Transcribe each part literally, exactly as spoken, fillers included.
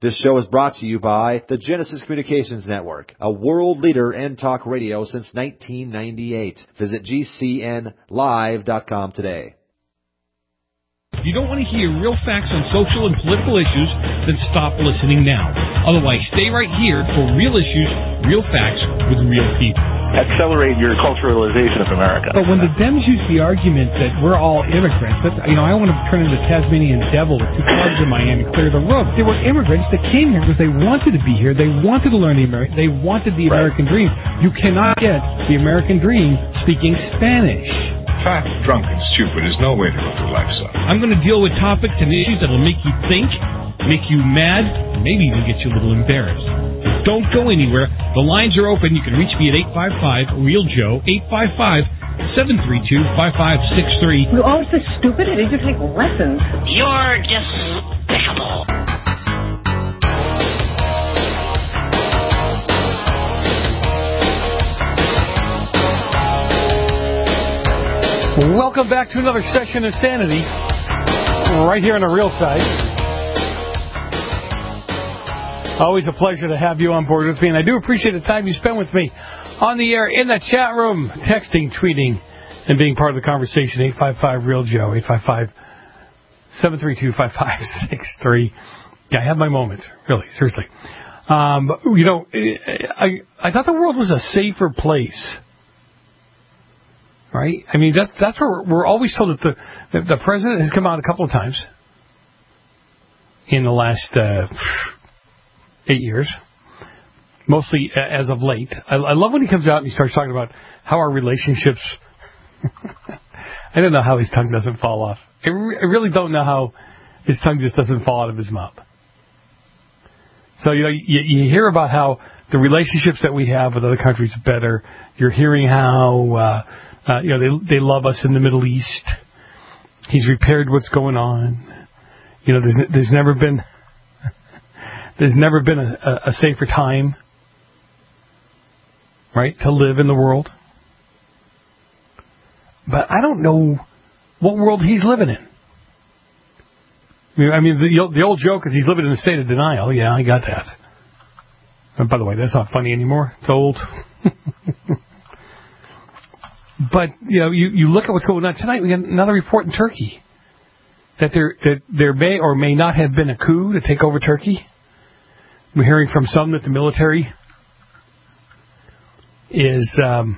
This show is brought to you by the Genesis Communications Network, a world leader in talk radio since nineteen ninety-eight. Visit G C N live dot com today. If you don't want to hear real facts on social and political issues, then stop listening now. Otherwise, stay right here for real issues, real facts with real people. Accelerate your culturalization of America. But when the Dems use the argument that we're all immigrants, that, you know, I want to turn into the Tasmanian devil with two clubs in my hand and clear the room. They were immigrants that came here because they wanted to be here. They wanted to learn the American. They wanted the American dream. You cannot get the American dream speaking Spanish. Fat, drunk, and stupid is no way to go through life, son. I'm going to deal with topics and issues that will make you think, make you mad, maybe even get you a little embarrassed. Don't go anywhere. The lines are open. You can reach me at eight five five, real Joe, eight five five, seven three two, five five six three. You're always so stupid. I need to take lessons. You're despicable. Welcome back to another session of Sanity, right here on the Real Side. Always a pleasure to have you on board with me, and I do appreciate the time you spend with me on the air, in the chat room, texting, tweeting, and being part of the conversation. eight five five, real Joe, eight five five, seven three two, five five six three. Yeah, I have my moments, really, seriously. Um, you know, I, I thought the world was a safer place. Right? I mean, that's that's where we're, we're always told that the that the president has come out a couple of times in the last uh, eight years, mostly as of late. I, I love when he comes out and he starts talking about how our relationships. I don't know how his tongue doesn't fall off. I, re- I really don't know how his tongue just doesn't fall out of his mouth. So, you know, you, you hear about how the relationships that we have with other countries are better. You're hearing how. Uh, Uh, you know, they they love us in the Middle East. He's repaired what's going on. You know, there's there's never been there's never been a, a, a safer time, right, to live in the world. But I don't know what world he's living in. I mean, I mean the, the old joke is he's living in a state of denial. Yeah, I got that. And by the way, that's not funny anymore. It's old. But, you know, you, you look at what's going on. Tonight we got another report in Turkey that there that there may or may not have been a coup to take over Turkey. We're hearing from some that the military is um,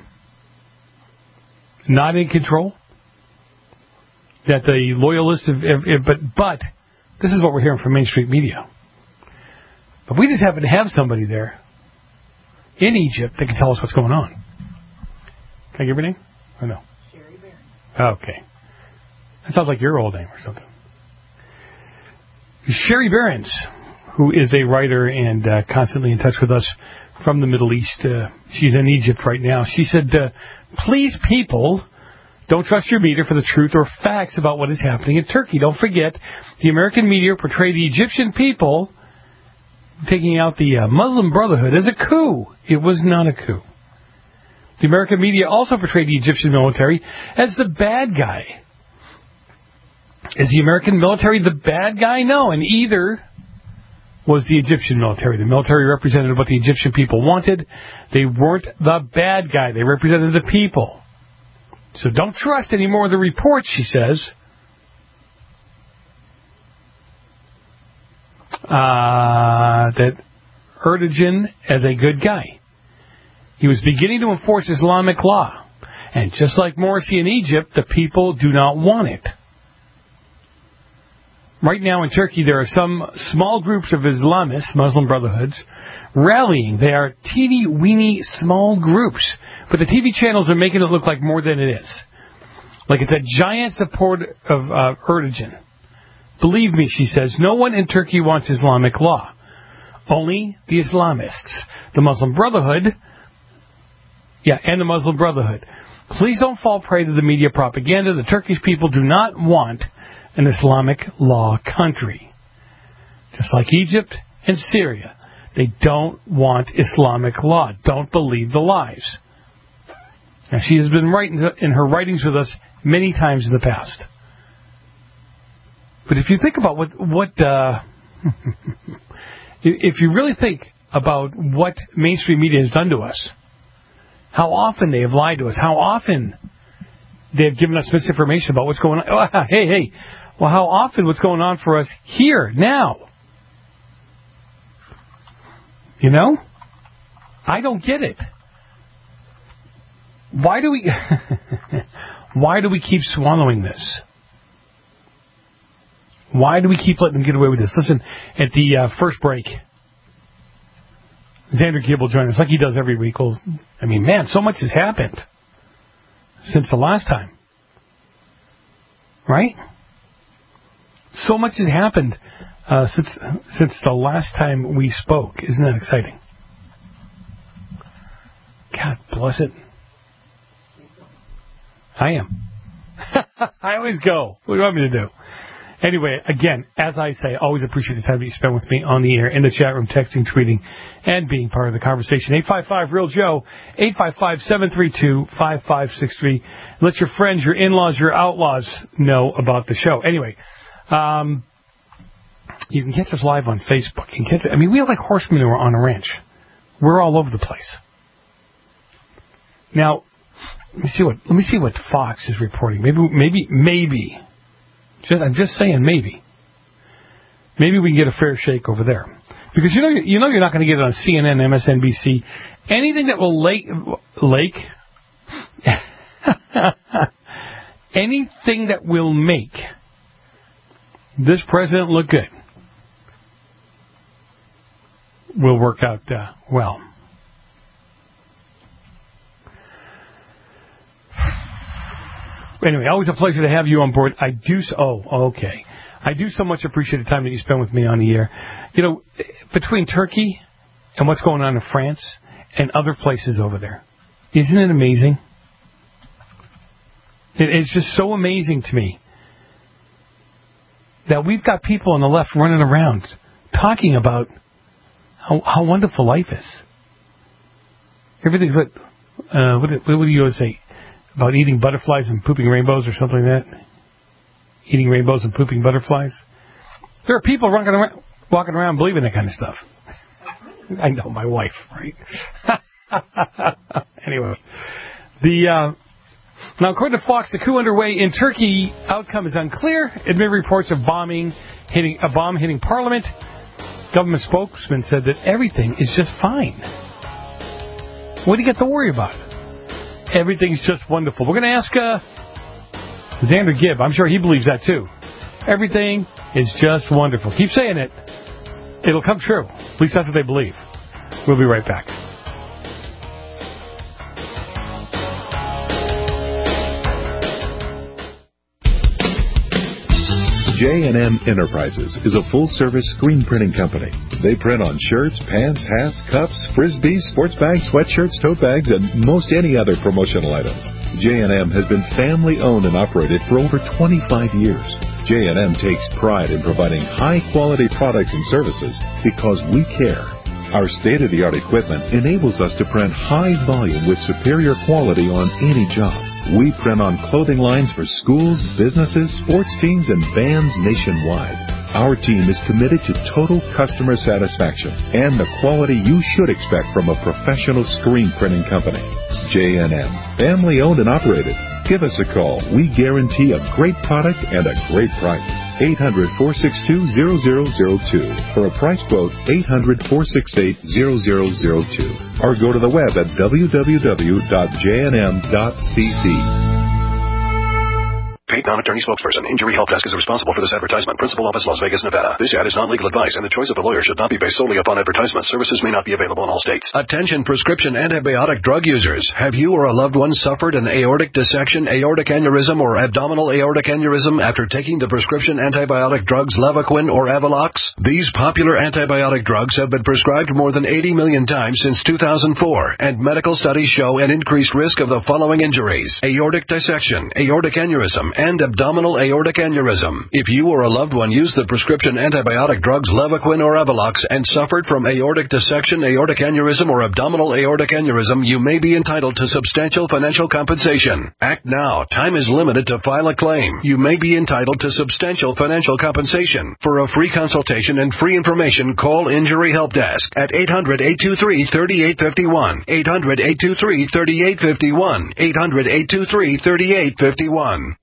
not in control, that the loyalists have, have, have, but, but this is what we're hearing from mainstream media. But we just happen to have somebody there in Egypt that can tell us what's going on. Can I give her name? Or no? Sherry Barron. Okay. That sounds like your old name or something. Sherry Behrens, who is a writer and uh, constantly in touch with us from the Middle East. Uh, she's in Egypt right now. She said, uh, please, people, don't trust your media for the truth or facts about what is happening in Turkey. Don't forget, the American media portrayed the Egyptian people taking out the uh, Muslim Brotherhood as a coup. It was not a coup. The American media also portrayed the Egyptian military as the bad guy. Is the American military the bad guy? No, and either was the Egyptian military. The military represented what the Egyptian people wanted. They weren't the bad guy. They represented the people. So don't trust any more of the reports, she says. Uh, that Erdogan as a good guy. He was beginning to enforce Islamic law. And just like Morsi in Egypt, the people do not want it. Right now in Turkey, there are some small groups of Islamists, Muslim Brotherhoods, rallying. They are teeny-weeny small groups. But the T V channels are making it look like more than it is. Like it's a giant support of uh, Erdogan. Believe me, she says, no one in Turkey wants Islamic law. Only the Islamists. The Muslim Brotherhood... Yeah, and the Muslim Brotherhood. Please don't fall prey to the media propaganda. The Turkish people do not want an Islamic law country. Just like Egypt and Syria. They don't want Islamic law. Don't believe the lies. Now, she has been writing in her writings with us many times in the past. But if you think about what... what uh, If you really think about what mainstream media has done to us, how often they have lied to us, how often they have given us misinformation about what's going on. Oh, hey, hey. Well, how often what's going on for us here, now? You know? I don't get it. Why do we why do we keep swallowing this? Why do we keep letting them get away with this? Listen, at the uh, first break, Xander Gibb will join us like he does every week. Well, I mean, man, so much has happened since the last time. Right? So much has happened uh, since since the last time we spoke. Isn't that exciting? God bless it. I am. I always go. What do you want me to do? Anyway, again, as I say, always appreciate the time that you spend with me on the air, in the chat room, texting, tweeting, and being part of the conversation. eight five five, real Joe, eight five five, seven three two, five five six three. Let your friends, your in-laws, your outlaws know about the show. Anyway, um, you can catch us live on Facebook. You can catch, I mean, we are like horse manure on a ranch. We're all over the place. Now, let me see what let me see what Fox is reporting. Maybe, maybe, maybe. Just, I'm just saying, maybe. Maybe we can get a fair shake over there, because you know you know you're not going to get it on C N N, M S N B C, anything that will lake lake, anything that will make this president look good will work out uh, well. Anyway, always a pleasure to have you on board. I do so, oh, okay. I do so much appreciate the time that you spend with me on the air. You know, between Turkey and what's going on in France and other places over there, isn't it amazing? It, it's just so amazing to me that we've got people on the left running around talking about how, how wonderful life is. Everything, what, uh, what, what do you always say? About eating butterflies and pooping rainbows or something like that? Eating rainbows and pooping butterflies? There are people walking around, walking around believing that kind of stuff. I know, my wife, right? Anyway. The, uh, now, according to Fox, the coup underway in Turkey, outcome is unclear. Amid reports of bombing, hitting a bomb hitting parliament. Government spokesman said that everything is just fine. What do you get to worry about? Everything's just wonderful. We're going to ask uh, Xander Gibb. I'm sure he believes that, too. Everything is just wonderful. Keep saying it. It'll come true. At least that's what they believe. We'll be right back. J and M Enterprises is a full-service screen printing company. They print on shirts, pants, hats, cups, frisbees, sports bags, sweatshirts, tote bags, and most any other promotional items. J and M has been family-owned and operated for over twenty-five years. J and M takes pride in providing high-quality products and services because we care. Our state-of-the-art equipment enables us to print high volume with superior quality on any job. We print on clothing lines for schools, businesses, sports teams, and bands nationwide. Our team is committed to total customer satisfaction and the quality you should expect from a professional screen printing company. J and M, family owned and operated. Give us a call. We guarantee a great product and a great price. eight hundred, four six two, zero zero zero two. For a price quote, eight hundred, four six eight, zero zero zero two. Or go to the web at w w w dot j n m dot c c. Paid non-attorney spokesperson. Injury Help Desk is responsible for this advertisement. Principal office, Las Vegas, Nevada. This ad is not legal advice, and the choice of the lawyer should not be based solely upon advertisement. Services may not be available in all states. Attention prescription antibiotic drug users. Have you or a loved one suffered an aortic dissection, aortic aneurysm, or abdominal aortic aneurysm after taking the prescription antibiotic drugs Levaquin or Avelox? These popular antibiotic drugs have been prescribed more than eighty million times since two thousand four, and medical studies show an increased risk of the following injuries: aortic dissection, aortic aneurysm, and abdominal aortic aneurysm. If you or a loved one used the prescription antibiotic drugs Levaquin or Avelox and suffered from aortic dissection, aortic aneurysm, or abdominal aortic aneurysm, you may be entitled to substantial financial compensation. Act now. Time is limited to file a claim. You may be entitled to substantial financial compensation. For a free consultation and free information, call Injury Help Desk at eight hundred, eight two three, three eight five one, eight hundred, eight two three, three eight five one, eight hundred, eight two three, three eight five one.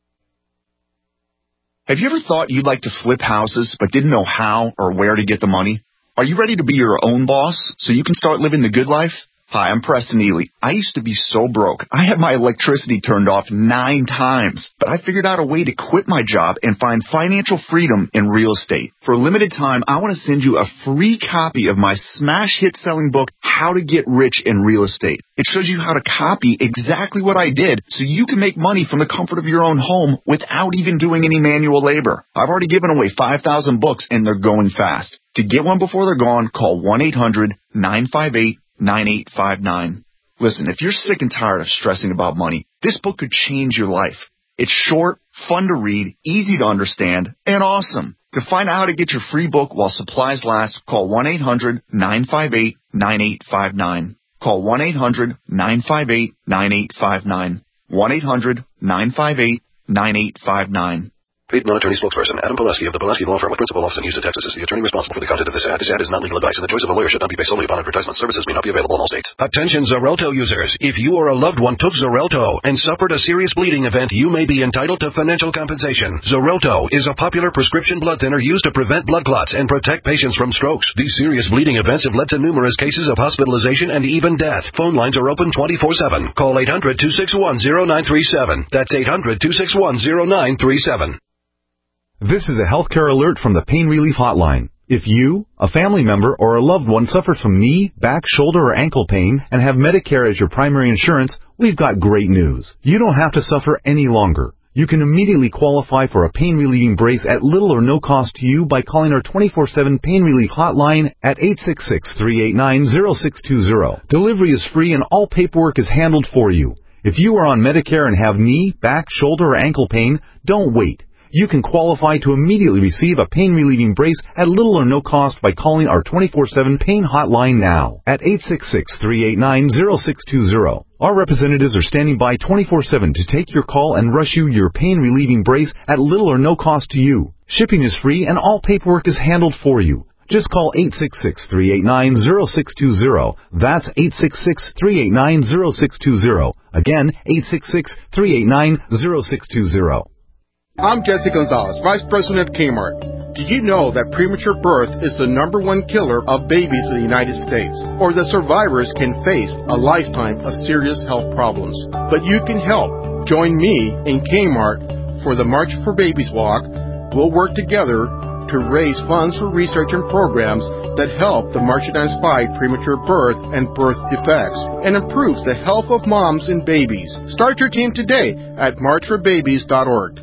Have you ever thought you'd like to flip houses but didn't know how or where to get the money? Are you ready to be your own boss so you can start living the good life? Hi, I'm Preston Ely. I used to be so broke. I had my electricity turned off nine times, but I figured out a way to quit my job and find financial freedom in real estate. For a limited time, I want to send you a free copy of my smash hit selling book, How to Get Rich in Real Estate. It shows you how to copy exactly what I did so you can make money from the comfort of your own home without even doing any manual labor. I've already given away five thousand books and they're going fast. To get one before they're gone, call one eight hundred, nine five eight, nine eight five nine. Listen, if you're sick and tired of stressing about money, this book could change your life. It's short, fun to read, easy to understand, and awesome. To find out how to get your free book while supplies last, call one eight hundred, nine five eight, nine eight five nine. Call one eight hundred, nine five eight, nine eight five nine. one eight hundred, nine five eight, nine eight five nine. Paid non-attorney spokesperson Adam Pulaski of the Pulaski Law Firm with principal office in Houston, Texas is the attorney responsible for the content of this ad. This ad is not legal advice, and the choice of a lawyer should not be based solely upon advertisement. Services may not be available in all states. Attention Xarelto users. If you or a loved one took Xarelto and suffered a serious bleeding event, you may be entitled to financial compensation. Xarelto is a popular prescription blood thinner used to prevent blood clots and protect patients from strokes. These serious bleeding events have led to numerous cases of hospitalization and even death. Phone lines are open twenty-four seven. Call eight hundred, two six one, zero nine three seven. That's eight hundred, two six one, zero nine three seven. This is a healthcare alert from the Pain Relief Hotline. If you, a family member, or a loved one suffers from knee, back, shoulder, or ankle pain and have Medicare as your primary insurance, we've got great news. You don't have to suffer any longer. You can immediately qualify for a pain-relieving brace at little or no cost to you by calling our twenty-four seven Pain Relief Hotline at eight six six, three eight nine, zero six two zero. Delivery is free and all paperwork is handled for you. If you are on Medicare and have knee, back, shoulder, or ankle pain, don't wait. You can qualify to immediately receive a pain-relieving brace at little or no cost by calling our twenty-four seven Pain Hotline now at eight six six, three eight nine, zero six two zero. Our representatives are standing by twenty-four seven to take your call and rush you your pain-relieving brace at little or no cost to you. Shipping is free and all paperwork is handled for you. Just call eight six six, three eight nine, zero six two zero. That's eight six six, three eight nine, zero six two zero. Again, eight six six, three eight nine, zero six two zero. I'm Jesse Gonzalez, Vice President at Kmart. Did you know that premature birth is the number one killer of babies in the United States, or that survivors can face a lifetime of serious health problems? But you can help. Join me in Kmart for the March for Babies Walk. We'll work together to raise funds for research and programs that help the Marchionnaires fight premature birth and birth defects and improve the health of moms and babies. Start your team today at march for babies dot org.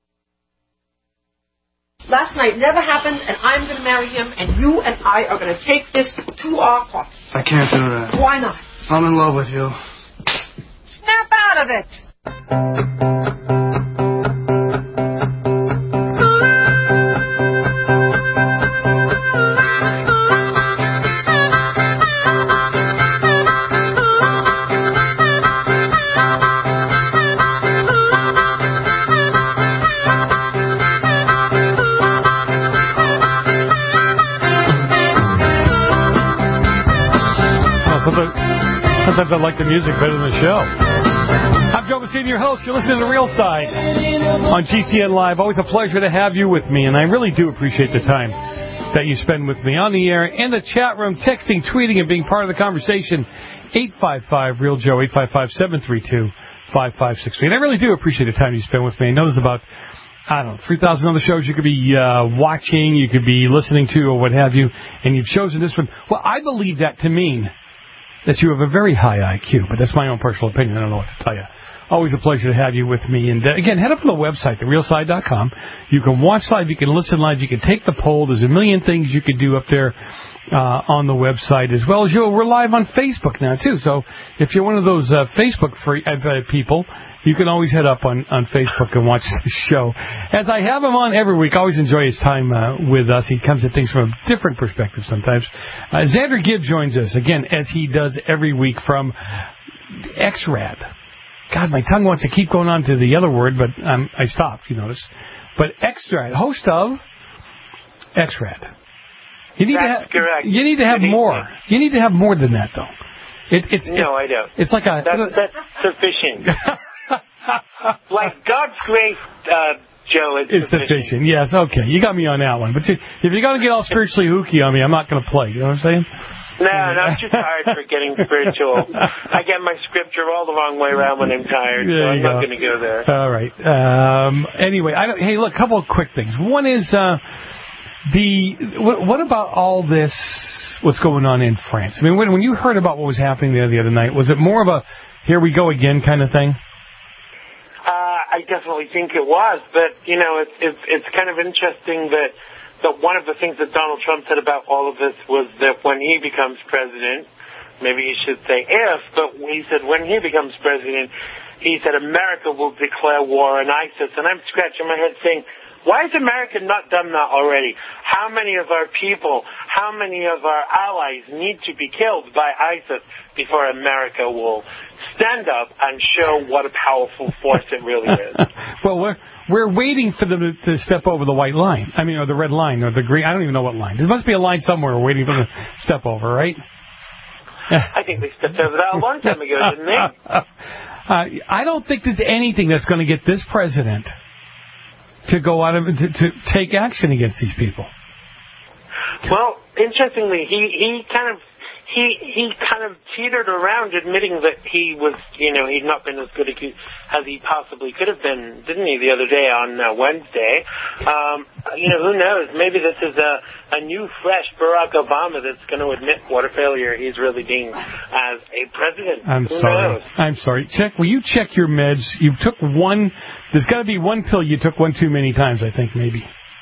Last night never happened, and I'm going to marry him, and you and I are going to take this to our court. I can't do that. Why not? I'm in love with you. Snap out of it! Sometimes I like the music better than the show. I'm Joe Messina, your host. You're listening to The Real Side on G C N Live. Always a pleasure to have you with me, and I really do appreciate the time that you spend with me on the air, in the chat room, texting, tweeting, and being part of the conversation. eight five five, real Joe, eight five five, seven three two, five five six three. And I really do appreciate the time you spend with me. I know there's about, I don't know, three thousand other shows you could be uh, watching, you could be listening to, or what have you, and you've chosen this one. Well, I believe that to mean that you have a very high I Q, but that's my own personal opinion. I don't know what to tell you. Always a pleasure to have you with me. And, uh, again, head up to the website, the real side dot com. You can watch live, you can listen live, you can take the poll. There's a million things you can do up there. uh, on the website as well as you. We're live on Facebook now, too. So if you're one of those uh, Facebook free, uh, people, you can always head up on, on Facebook and watch the show. As I have him on every week, I always enjoy his time uh, with us. He comes at things from a different perspective sometimes. Uh, Xander Gibb joins us, again, as he does every week from X RAD. God, my tongue wants to keep going on to the other word, but um, I stopped, you notice. But X RAD, host of X RAD. You need That's to have, correct. You need to have more. You need to have more than that, though. It, it's, no, it, I don't. It's like a... That's, that's sufficient. Like God's grace, uh, Joe, it's, it's sufficient. sufficient. Yes, okay. You got me on that one. But see, if you're going to get all spiritually hooky on me, I'm not going to play. You know what I'm saying? No, no, I'm too tired for getting spiritual. I get my scripture all the wrong way around when I'm tired, so I'm not going to go there. All right. Um, anyway, I don't, hey, look, a couple of quick things. One is uh, the what, what about all this, what's going on in France? I mean, when, when you heard about what was happening there the other night, was it more of a here we go again kind of thing? Uh, I definitely think it was, but, you know, it's, it's, it's kind of interesting that So one of the things that Donald Trump said about all of this was that when he becomes president, maybe he should say if, but he said when he becomes president, he said America will declare war on ISIS. And I'm scratching my head saying, why has America not done that already? How many of our people, how many of our allies need to be killed by ISIS before America will stand up and show what a powerful force it really is? Well, we're we're waiting for them to, to step over the white line. I mean, or the red line, or the green. I don't even know what line. There must be a line somewhere we're waiting for them to step over, right? I think they stepped over that a long time ago, didn't they? Uh, I don't think there's anything that's going to get this president to go out of to, to take action against these people. Well, interestingly, he he kind of he he kind of teetered around admitting that he was, you know, he'd not been as good as he possibly could have been, didn't he, the other day on uh, Wednesday? Um, you know, who knows? Maybe this is a, a new, fresh Barack Obama that's going to admit what a failure he's really being as a president. I'm who sorry. knows? I'm sorry. Check. Will you check your meds? You took one. There's got to be one pill you took one too many times, I think, maybe.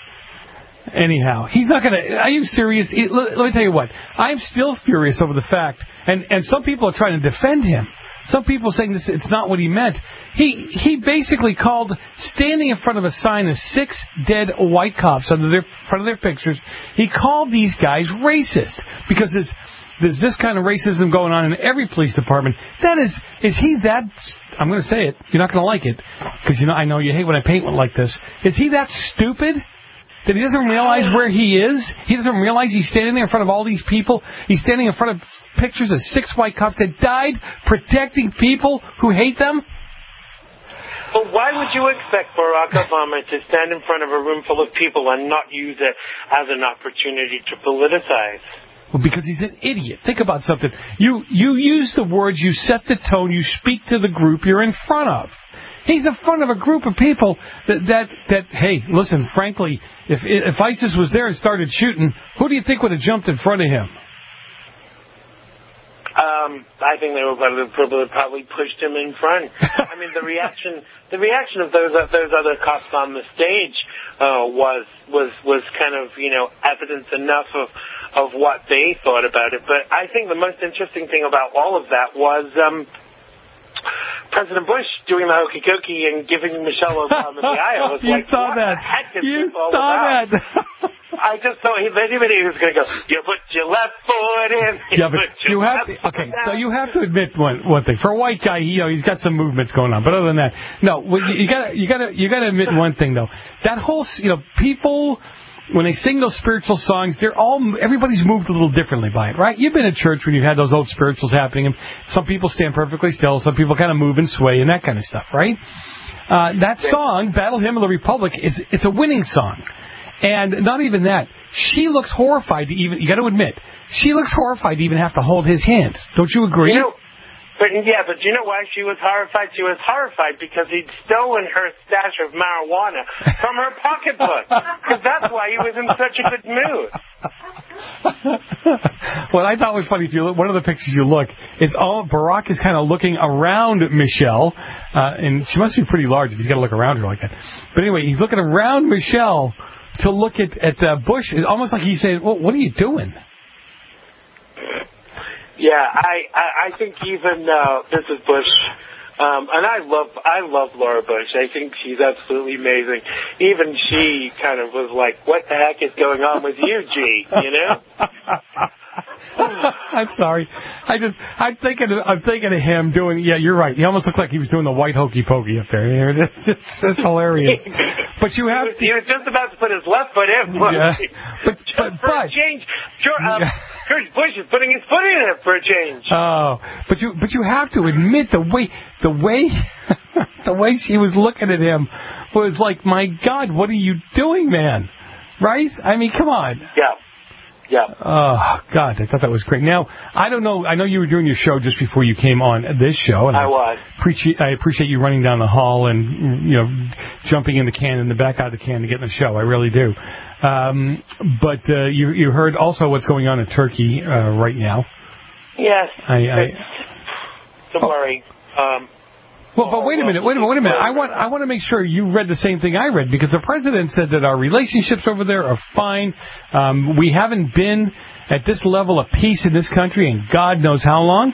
Anyhow, he's not going to... Are you serious? It, let, let me tell you what. I'm still furious over the fact, and, and some people are trying to defend him. Some people are saying this, it's not what he meant. He he basically called standing in front of a sign of six dead white cops under their front of their pictures. He called these guys racist because there's, there's this kind of racism going on in every police department. That is... Is he that... I'm going to say it. You're not going to like it because you know I know you hate when I paint one like this. Is he that stupid that he doesn't realize where he is? He doesn't realize he's standing there in front of all these people. He's standing in front of pictures of six white cops that died protecting people who hate them. Well, why would you expect Barack Obama to stand in front of a room full of people and not use it as an opportunity to politicize? Well, because he's an idiot. Think about something. You you use the words, you set the tone, you speak to the group you're in front of. He's in front of a group of people that, that, that hey, listen, frankly, if if ISIS was there and started shooting, who do you think would have jumped in front of him? Um, I think they would probably, probably probably pushed him in front. I mean, the reaction the reaction of those those other cops on the stage uh, was was was kind of, you know, evidence enough of of what they thought about it. But I think the most interesting thing about all of that was um, President Bush doing the hokey cokey and giving Michelle Obama the eye. I was you like, saw what that. the heck is you this all saw about? that. I just thought if anybody was going to go, you put your left foot in. You yeah, but put your you have to, okay. So you have to admit one one thing. For a white guy, you know, he's got some movements going on. But other than that, no. You got you got to you got to admit one thing though. That whole, you know, people, when they sing those spiritual songs, they're all, everybody's moved a little differently by it, right? You've been in church when you've had those old spirituals happening, and some people stand perfectly still, some people kind of move and sway and that kind of stuff, right? Uh, that song, Battle Hymn of the Republic, is it's a winning song. And not even that. She looks horrified to even, you got to admit, she looks horrified to even have to hold his hand. Don't you agree? You know, But yeah, but do you know why she was horrified? She was horrified because he'd stolen her stash of marijuana from her pocketbook. Because that's why he was in such a good mood. What I thought was funny, if you look, one of the pictures you look, is all Barack is kind of looking around Michelle, uh, and she must be pretty large if he's got to look around her like that. But anyway, he's looking around Michelle to look at at uh, Bush. It's almost like he's saying, "Well, what are you doing?" Yeah, I, I, I think even uh, Missus Bush, um, and I love I love Laura Bush. I think she's absolutely amazing. Even she kind of was like, "What the heck is going on with you, G?" You know. I'm sorry. I just I'm thinking of, I'm thinking of him doing. Yeah, you're right. He almost looked like he was doing the white hokey pokey up there. It's just it's hilarious. But you have. He was, he was just about to put his left foot in. Yeah. But just but, for but a change, George, um, George Bush is putting his foot in it for a change. Oh, but you but you have to admit the way the way the way she was looking at him was like, my God, what are you doing, man? Right? I mean, come on. Yeah. Yeah. Oh, God, I thought that was great. Now, I don't know. I know you were doing your show just before you came on this show. And I was. Appreciate, I appreciate you running down the hall and, you know, jumping in the can and the back out of the can to get in the show. I really do. Um, but uh, you, you heard also what's going on in Turkey uh, right now. Yes. I, I, don't oh. worry. Um, Well, but wait a minute, wait a minute, wait a minute. I want I want to make sure you read the same thing I read, because the president said that our relationships over there are fine. Um, we haven't been at this level of peace in this country in God knows how long.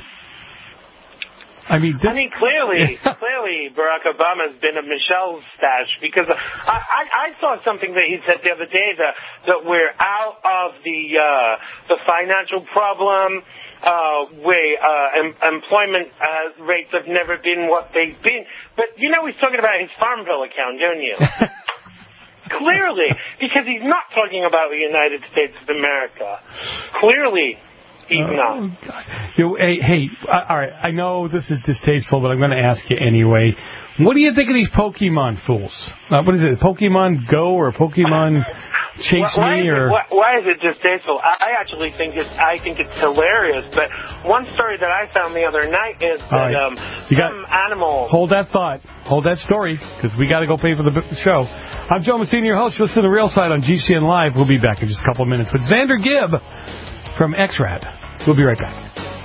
I mean, this... I mean, clearly, clearly, Barack Obama's been a Michelle's stash, because I, I, I saw something that he said the other day that that we're out of the uh, the financial problem. Uh, way, uh, em- employment uh, rates have never been what they've been. But you know he's talking about his Farmville account, don't you? Clearly, because he's not talking about the United States of America. Clearly, he's oh, not. God. You know, hey, hey, uh, all right, I know this is distasteful, but I'm going to ask you anyway. What do you think of these Pokemon fools? Uh, what is it, Pokemon Go or Pokemon Chase why, Me? Why or is, it, why, why is it distasteful? I actually think it's I think it's hilarious. But one story that I found the other night is that right. um, you some got, animal. Hold that thought. Hold that story, because we got to go pay for the show. I'm Joe Messina, your host. Listen to The Real Side on G C N Live. We'll be back in just a couple of minutes with Xander Gibb from X RAD. We'll be right back.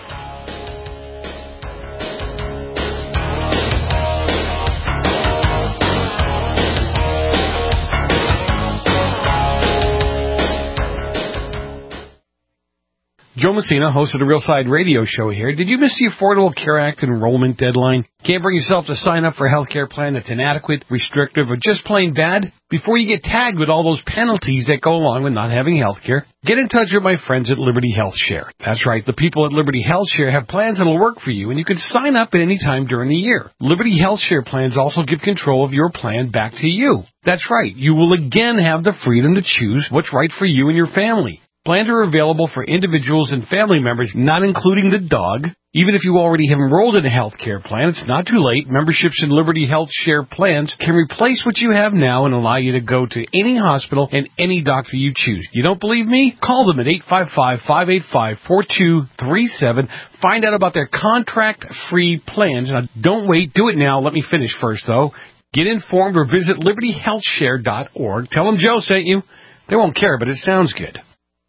Joe Messina, host of the Real Side radio show here. Did you miss the Affordable Care Act enrollment deadline? Can't bring yourself to sign up for a health care plan that's inadequate, restrictive, or just plain bad? Before you get tagged with all those penalties that go along with not having health care, get in touch with my friends at Liberty Health Share. That's right, the people at Liberty Health Share have plans that'll work for you, and you can sign up at any time during the year. Liberty Health Share plans also give control of your plan back to you. That's right, you will again have the freedom to choose what's right for you and your family. Plans are available for individuals and family members, not including the dog. Even if you already have enrolled in a health care plan, it's not too late. Memberships in Liberty Health Share plans can replace what you have now and allow you to go to any hospital and any doctor you choose. You don't believe me? Call them at eight five five, five eight five, four two three seven. Find out about their contract-free plans. Now, don't wait. Do it now. Let me finish first, though. Get informed or visit liberty health share dot org. Tell them Joe sent you. They won't care, but it sounds good.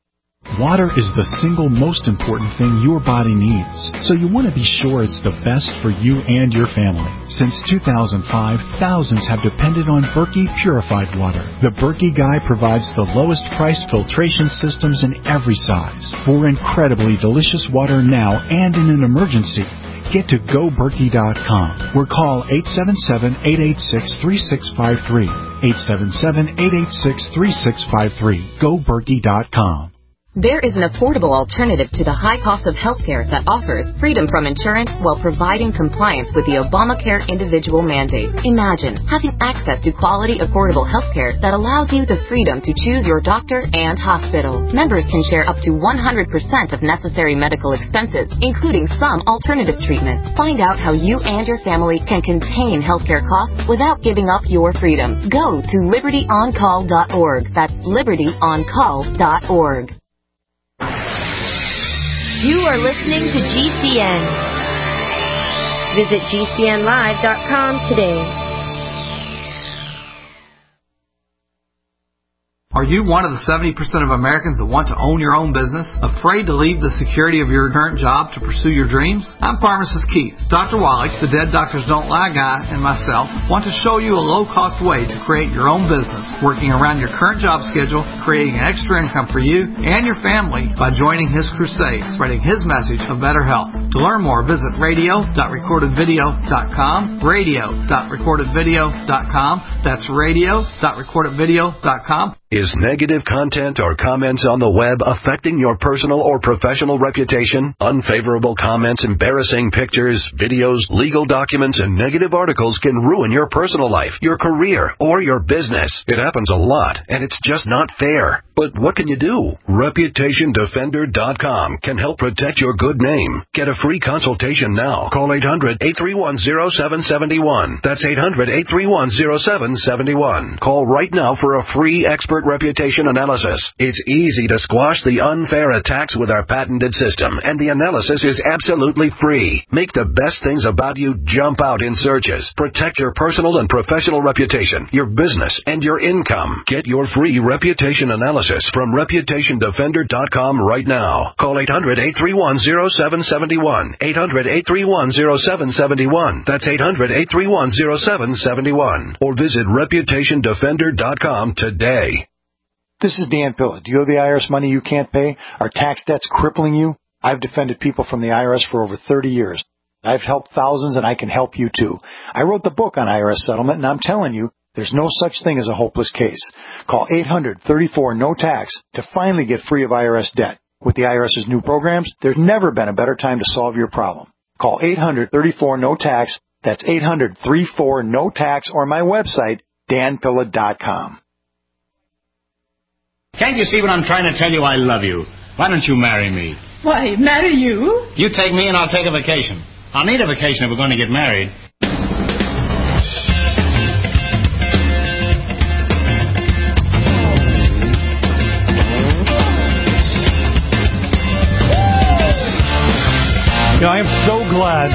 Water is the single most important thing your body needs, so you want to be sure it's the best for you and your family. Since two thousand five, thousands have depended on Berkey purified water. The Berkey Guy provides the lowest priced filtration systems in every size. For incredibly delicious water now and in an emergency, get to go berkey dot com or call eight seven seven, eight eight six, three six five three. eight seven seven, eight eight six, three six five three. go berkey dot com. There is an affordable alternative to the high cost of health care that offers freedom from insurance while providing compliance with the Obamacare individual mandate. Imagine having access to quality, affordable health care that allows you the freedom to choose your doctor and hospital. Members can share up to one hundred percent of necessary medical expenses, including some alternative treatments. Find out how you and your family can contain healthcare costs without giving up your freedom. Go to liberty on call dot org. That's liberty on call dot org. You are listening to G C N. Visit G C N live dot com today. Are you one of the seventy percent of Americans that want to own your own business? Afraid to leave the security of your current job to pursue your dreams? I'm Pharmacist Keith. Doctor Wallach, the Dead Doctors Don't Lie guy, and myself want to show you a low-cost way to create your own business, working around your current job schedule, creating an extra income for you and your family by joining his crusade, spreading his message of better health. To learn more, visit radio dot recorded video dot com, radio dot recorded video dot com. That's radio dot recorded video dot com. Is negative content or comments on the web affecting your personal or professional reputation? Unfavorable comments, embarrassing pictures, videos, legal documents, and negative articles can ruin your personal life, your career, or your business. It happens a lot, and it's just not fair. But what can you do? reputation defender dot com can help protect your good name. Get a free consultation now. Call eight hundred, eight three one, zero seven seven one. That's eight hundred, eight three one, zero seven seven one. Call right now for a free expert reputation analysis. It's easy to squash the unfair attacks with our patented system, and the analysis is absolutely free. Make the best things about you jump out in searches. Protect your personal and professional reputation, your business, and your income. Get your free reputation analysis from reputation defender dot com right now. Call eight hundred, eight three one, zero seven seven one. eight hundred, eight three one, zero seven seven one. That's eight hundred, eight three one, zero seven seven one. Or visit reputation defender dot com today. This is Dan Pilla. Do you owe the I R S money you can't pay? Are tax debts crippling you? I've defended people from the I R S for over thirty years. I've helped thousands, and I can help you too. I wrote the book on I R S settlement, and I'm telling you, there's no such thing as a hopeless case. Call eight hundred, thirty-four, no tax to finally get free of I R S debt. With the I R S's new programs, there's never been a better time to solve your problem. Call eight hundred, thirty-four, no tax. That's eight hundred, thirty-four, no tax, or my website, dan pilla dot com. Can't you see what I'm trying to tell you? I love you. Why don't you marry me? Why, marry you? You take me and I'll take a vacation. I'll need a vacation if we're going to get married. You know, I am so glad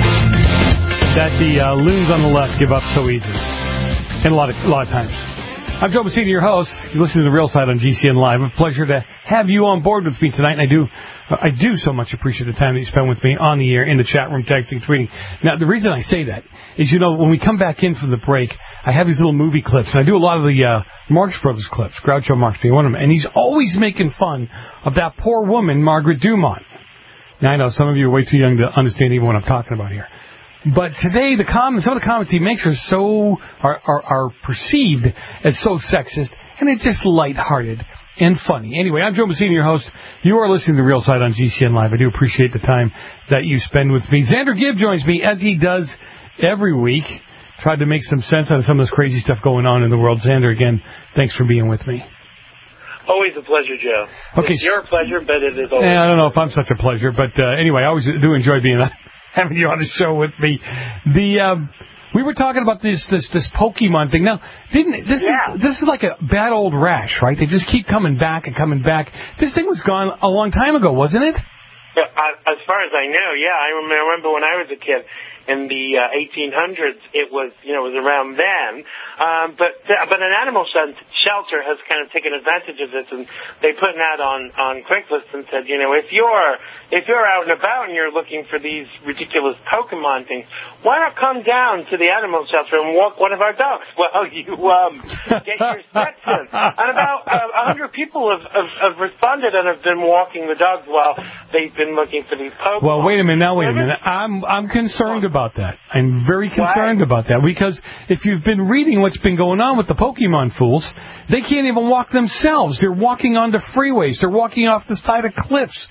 that the uh, loons on the left give up so easy. And a lot of, a lot of times. I'm Joe Messina, your host. You're listening to The Real Side on G C N Live. It's a pleasure to have you on board with me tonight, and I do I do so much appreciate the time that you spend with me on the air, in the chat room, texting, tweeting. Now, the reason I say that is, you know, when we come back in from the break, I have these little movie clips, and I do a lot of the uh, Marx Brothers clips, Groucho Marx being one of them, and he's always making fun of that poor woman, Margaret Dumont. Now, I know some of you are way too young to understand even what I'm talking about here. But today, the comments, some of the comments he makes are so are, are are perceived as so sexist, and it's just lighthearted and funny. Anyway, I'm Joe Messina, your host. You are listening to The Real Side on G C N Live. I do appreciate the time that you spend with me. Xander Gibb joins me, as he does every week. Tried to make some sense out of some of this crazy stuff going on in the world. Xander, again, thanks for being with me. Always a pleasure, Joe. Okay, it's your pleasure, but it is always. Yeah, I don't know if I'm such a pleasure, but uh, anyway, I always do enjoy being having you on the show with me. The um, we were talking about this this this Pokemon thing. Now, didn't this yeah. is this is like a bad old rash, right? They just keep coming back and coming back. This thing was gone a long time ago, wasn't it? Yeah, as far as I know, yeah. I remember when I was a kid. In the uh, eighteen hundreds, it was, you know, it was around then. Um, but but an animal shelter has kind of taken advantage of this, and they put an ad on on Craigslist and said, you know, if you're if you're out and about and you're looking for these ridiculous Pokemon things, why not come down to the animal shelter and walk one of our dogs? Well, you um, get your steps in. And about a uh, hundred people have, have have responded and have been walking the dogs while they've been looking for these Pokemon. Well, wait a minute. Now, wait a minute. I'm I'm concerned about that. I'm very concerned Why? about that, because if you've been reading what's been going on with the Pokemon fools, they can't even walk themselves. They're walking onto freeways. They're walking off the side of cliffs.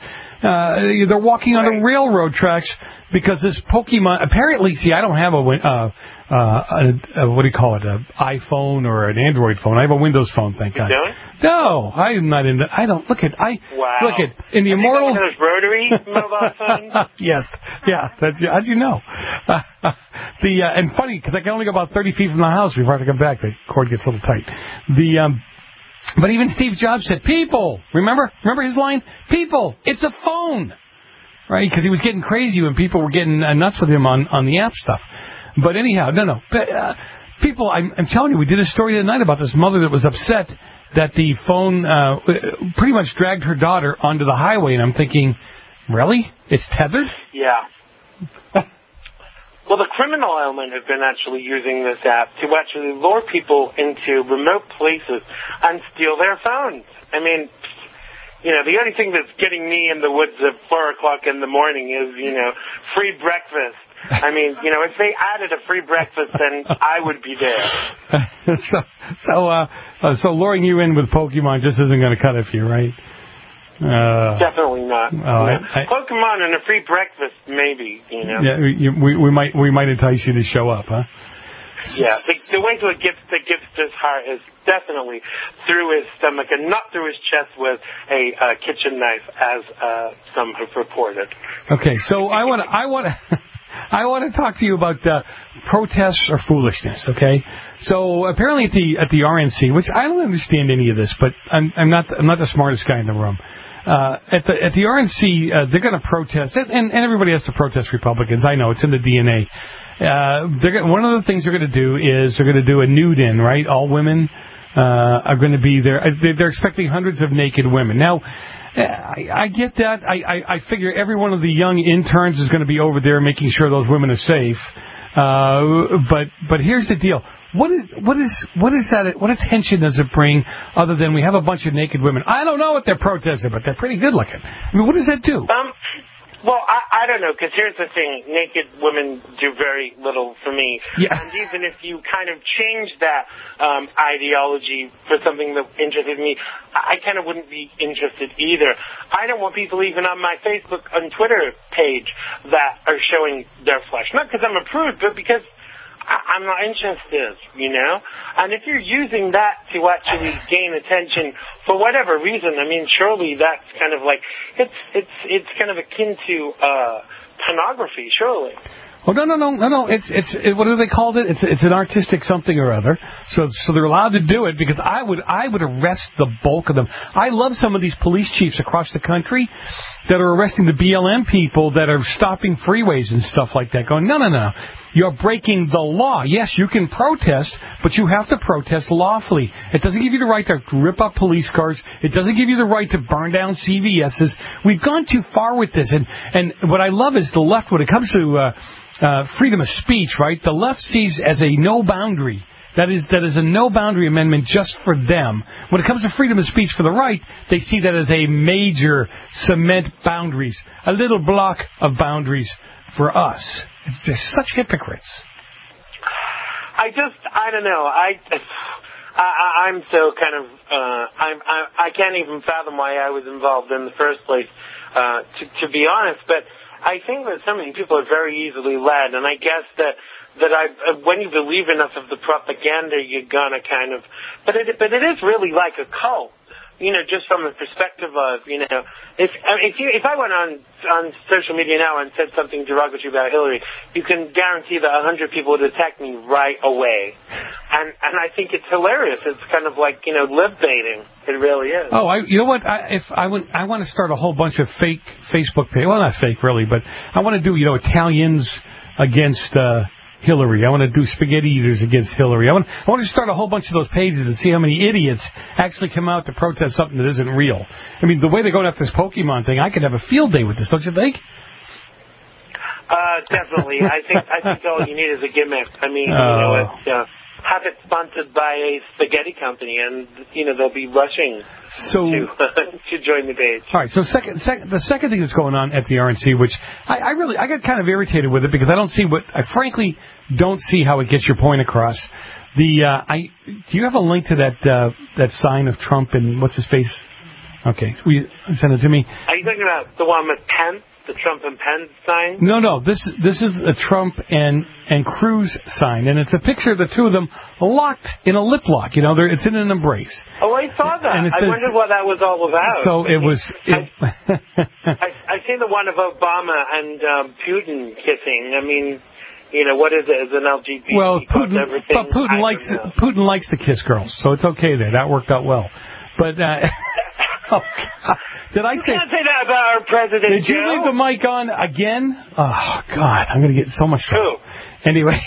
Uh, they're walking right. on the railroad tracks because this Pokemon, apparently, see, I don't have a, uh, uh, a, a what do you call it, an iPhone or an Android phone. I have a Windows phone, thank you God. Don't? No, I'm not into, I don't, look at, I, wow. look at, in the Have immortal. You got one of those rotary mobile phones? Yes, yeah, that's, how'd you know? Uh, the, uh, and funny, because I can only go about thirty feet from the house before I have to come back. The cord gets a little tight. The, um, But even Steve Jobs said, people, remember? Remember his line? People, it's a phone. Right? Because he was getting crazy when people were getting uh, nuts with him on, on the app stuff. But anyhow, no, no. But, uh, people, I'm, I'm telling you, we did a story tonight about this mother that was upset that the phone uh, pretty much dragged her daughter onto the highway, and I'm thinking, really? It's tethered? Yeah. Well, the criminal element have been actually using this app to actually lure people into remote places and steal their phones. I mean, you know, the only thing that's getting me in the woods at four o'clock in the morning is, you know, free breakfast. I mean, you know, if they added a free breakfast, then I would be there. so, so, uh, uh, so luring you in with Pokemon just isn't going to cut it for you, right? Uh, Definitely not. Oh, You know, I, I, Pokemon and a free breakfast, maybe. You know. yeah, we, we, we might we might entice you to show up, huh? Yeah, the, the way to get the gift his heart is definitely through his stomach and not through his chest with a uh, kitchen knife, as uh, some have reported. Okay, so I want to I want to I want to talk to you about uh, protests or foolishness. Okay, so apparently at the at the R N C, which I don't understand any of this, but I'm I'm not I'm not the smartest guy in the room. Uh, at the at the R N C, uh, they're going to protest, and, and everybody has to protest Republicans. I know it's in the D N A. Uh, they're one of the things they're going to do is they're going to do a nude-in, right? All women uh, are going to be there. They're expecting hundreds of naked women. Now, I, I get that. I, I, I figure every one of the young interns is going to be over there making sure those women are safe. Uh, but but here's the deal. What is what is what is that? What attention does it bring other than we have a bunch of naked women? I don't know what they're protesting, but they're pretty good looking. I mean, what does that do? Um, well, I, I don't know, because here's the thing. Naked women do very little for me. Yeah. And even if you kind of change that um, ideology for something that interested me, I, I kind of wouldn't be interested either. I don't want people even on my Facebook and Twitter page that are showing their flesh. Not because I'm a prude, but because I'm not interested, you know? And if you're using that to actually gain attention for whatever reason, I mean, surely that's kind of like, it's it's it's kind of akin to uh, pornography, surely. Oh no no no no no! It's it's it, what do they call it? It's it's an artistic something or other. So so they're allowed to do it because I would I would arrest the bulk of them. I love some of these police chiefs across the country that are arresting the B L M people that are stopping freeways and stuff like that. Going no no no, you're breaking the law. Yes, you can protest, but you have to protest lawfully. It doesn't give you the right to rip up police cars. It doesn't give you the right to burn down C V S's. We've gone too far with this. And and what I love is the left when it comes to uh, Uh, freedom of speech, right? The left sees as a no boundary. That is that is a no boundary amendment just for them. When it comes to freedom of speech for the right, they see that as a major cement boundaries, a little block of boundaries for us. It's just such hypocrites. I just, I don't know. I, I I'm so kind of, uh, I'm, I, I can't even fathom why I was involved in the first place, uh, to, to be honest. But I think that so many people are very easily led, and I guess that that I, when you believe enough of the propaganda, you're gonna kind of. But it, but it is really like a cult, you know, just from the perspective of, you know, if if you if I went on on social media now and said something derogatory about Hillary, you can guarantee that a hundred people would attack me right away, and and I think it's hilarious. It's kind of like, you know, lib baiting. It really is. Oh, I, you know what? I, if I would, I want to start a whole bunch of fake Facebook pages. Well, not fake really, but I want to do, you know, Italians against uh, Hillary. I want to do spaghetti eaters against Hillary. I want, I want to start a whole bunch of those pages and see how many idiots actually come out to protest something that isn't real. I mean, the way they're going after this Pokemon thing, I could have a field day with this, don't you think? Uh, definitely. I think I think all you need is a gimmick. I mean, uh, you know, it's, uh, have it sponsored by a spaghetti company, and you know they'll be rushing so, to to join the page. All right. So second, second, the second thing that's going on at the R N C, which I, I really I got kind of irritated with it because I don't see what I frankly don't see how it gets your point across. The uh, I do you have a link to that uh, that sign of Trump and what's his face? Okay, will you send it to me? Are you talking about the one with Pence? The Trump and Pence sign? No, no. This this is a Trump and and Cruz sign, and it's a picture of the two of them locked in a lip lock. You know, they're, it's in an embrace. Oh, I saw that. And it I says, wondered what that was all about. So it was. It, I, I seen the one of Obama and um, Putin kissing. I mean, you know, what is it? Is an L G B T? Well, Putin, but Putin I likes Putin likes to kiss girls, so it's okay there. That worked out well. But uh, oh God. Did I you say? can't say that about our president, Did you Joe. leave the mic on again? Oh God, I'm going to get in so much trouble. Who? Anyway,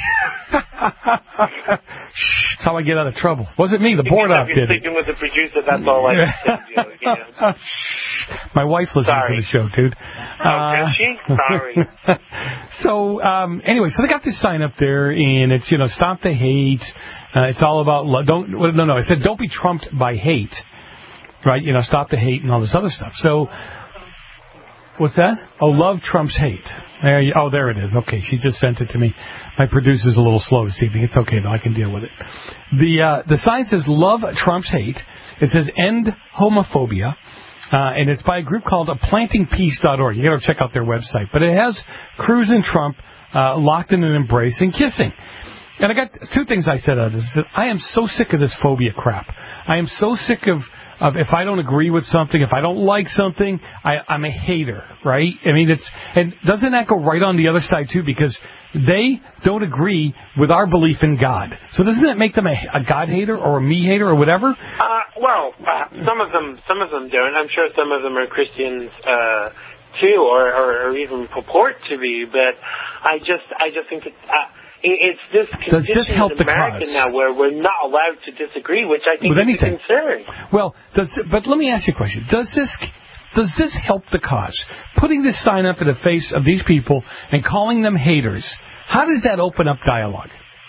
shh, that's how I get out of trouble. Wasn't me. The board op If you're did it. sleeping with the producer, that's all I can say, Joe. You know? My wife listens Sorry. to the show, dude. Oh, does she? Sorry. So, um, anyway, so they got this sign up there, and it's, you know, stop the hate. Uh, it's all about love. Don't, no, no, it said don't be trumped by hate. Right? You know, stop the hate and all this other stuff. So, what's that? Oh, love trumps hate. There you, oh, there it is. Okay, she just sent it to me. My producer's a little slow this evening. It's okay, though. I can deal with it. The, uh, the sign says love trumps hate. It says end homophobia. Uh, and it's by a group called planting peace dot org. You got to check out their website. But it has Cruz and Trump uh, locked in an embrace and kissing. And I got two things I said out of this. I said, I am so sick of this phobia crap. I am so sick of, of if I don't agree with something, if I don't like something, I, I'm a hater, right? I mean, it's, and doesn't that go right on the other side, too? Because they don't agree with our belief in God. So doesn't that make them a, a God hater or a me hater or whatever? Uh, well, uh, some of them, some of them don't. I'm sure some of them are Christians, uh, too, or, or, or even purport to be. But I just, I just think it's, uh, it's this Does this condition help in the America cause? now where we're not allowed to disagree, which I think With is anything. a concern. Well, does but let me ask you a question. Does this does this help the cause? Putting this sign up in the face of these people and calling them haters, how does that open up dialogue?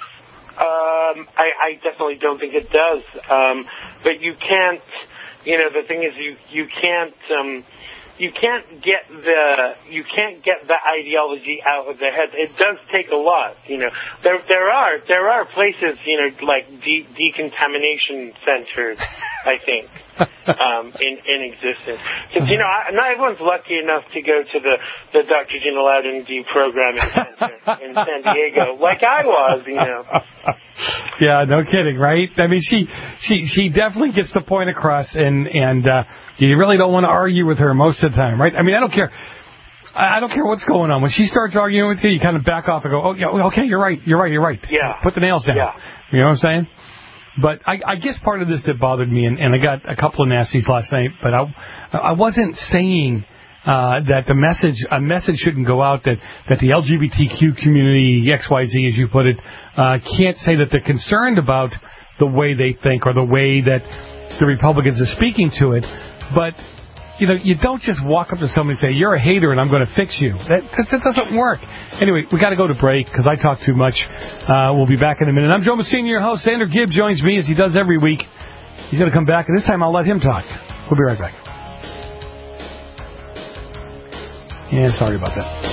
Um, I, I definitely don't think it does. Um, but you can't, you know, the thing is you, you can't, um, you can't get the, you can't get the ideology out of their head. It does take a lot, you know. There, there are, there are places, you know, like de- decontamination centers, I think, um, in, in existence. Because, you know, I, not everyone's lucky enough to go to the, the Doctor Gina Loudon Deprogramming Center in San Diego, like I was, you know. Yeah, no kidding, right? I mean, she she she definitely gets the point across, and and uh, you really don't want to argue with her most of the time, right? I mean, I don't care. I don't care what's going on. When she starts arguing with you, you kind of back off and go, oh, yeah, okay, you're right, you're right, you're right. Yeah. Put the nails down. Yeah. You know what I'm saying? But I, I guess part of this that bothered me, and, and I got a couple of nasties last night, but I, I wasn't saying uh, that the message, a message shouldn't go out that, that the L G B T Q community, X Y Z as you put it, uh, can't say that they're concerned about the way they think or the way that the Republicans are speaking to it. But, you know, you don't just walk up to somebody and say, you're a hater and I'm going to fix you. That, that, that doesn't work. Anyway, we got to go to break because I talk too much. Uh, we'll be back in a minute. I'm Joe Messina, your host. Sander Gibb joins me as he does every week. He's going to come back, and this time I'll let him talk. We'll be right back. Yeah, sorry about that.